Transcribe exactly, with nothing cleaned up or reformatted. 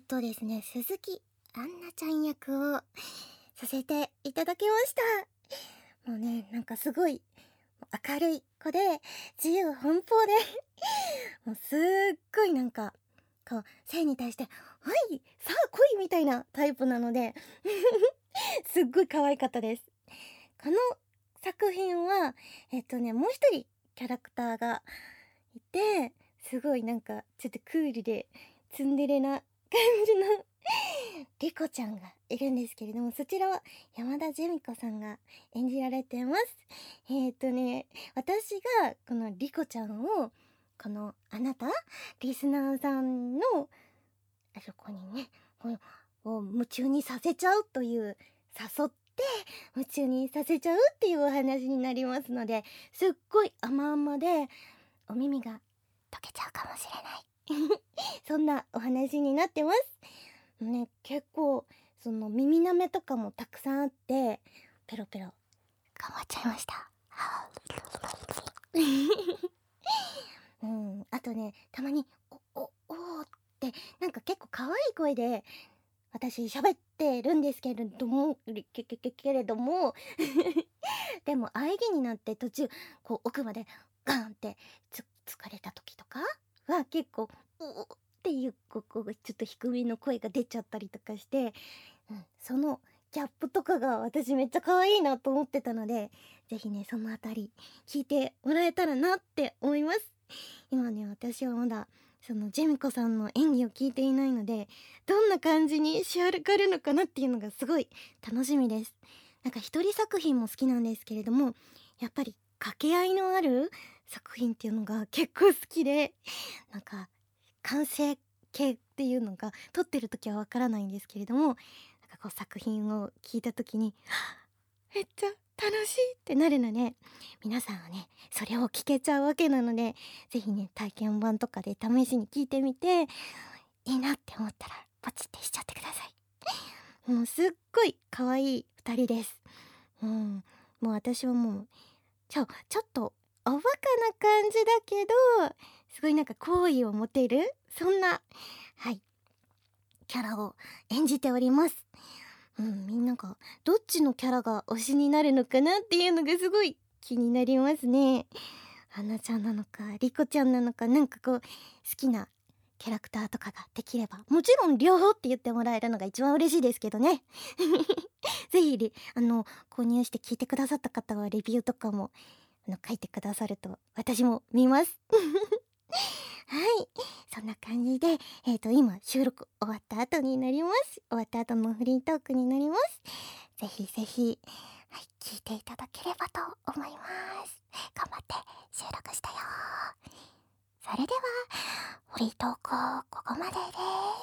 とですね、鈴木杏奈ちゃん役をさせていただきました。もうね、なんかすごい明るい子で自由奔放でもうすっごいなんかこう性に対してはいさあ来いみたいなタイプなのですっごい可愛かったです。この作品はえっとねもう一人キャラクターがいて、すごいなんかちょっとクールでツンデレな感じのリコちゃんがいるんですけれども、そちらは山田ジェミ子さんが演じられてます。えっとね私がこのリコちゃんをこのあなたリスナーさんのあそこにねこうを夢中にさせちゃうという誘って夢中にさせちゃうっていうお話になりますので、すっごい甘々でお耳が溶けちゃうかもしれないそんなお話になってますね。結構その耳なめとかもたくさんあってペロペロ頑張っちゃいましたうん、あとねたまにおおおーってなんか結構可愛い声で私喋ってるんですけれどもけけけけれどもでも喘ぎになって途中こう奥までガンってつ疲れた時とかは結構「おお」っていうここがちょっと低めの声が出ちゃったりとかして、うん、そのギャップとかが私めっちゃ可愛いなと思ってたので、ぜひねそのあたり聞いてもらえたらなって思います。今ね私はまだそのジェミコさんの演技を聞いていないので、どんな感じに仕上がるのかなっていうのがすごい楽しみです。なんか一人作品も好きなんですけれども、やっぱり掛け合いのある作品っていうのが結構好きで、なんか完成形っていうのが撮ってる時はわからないんですけれども、なんかこう作品を聞いた時にめっちゃ楽しいってなるので、皆さんはねそれを聞けちゃうわけなので、ぜひね体験版とかで試しに聞いてみて、いいなって思ったらポチってしちゃってください。もうすっごい可愛いふたりです。うん、もう私はもうちょちょっとおバカな感じだけどすごいなんか好意を持てるそんなはいキャラを演じております。うん、みんながどっちのキャラが推しになるのかなっていうのがすごい気になりますね。はなちゃんなのかリコちゃんなのか、なんかこう好きなキャラクターとかができれば、もちろん両方って言ってもらえるのが一番嬉しいですけどねぜひリあの購入して聞いてくださった方はレビューとかもあの書いてくださると私も見ますはい、そんな感じで、えーと、今収録終わった後になります。終わった後のフリートークになります。ぜひぜひ、はい、聞いていただければと思います。頑張って収録したよ。それでは、フリートークここまでです。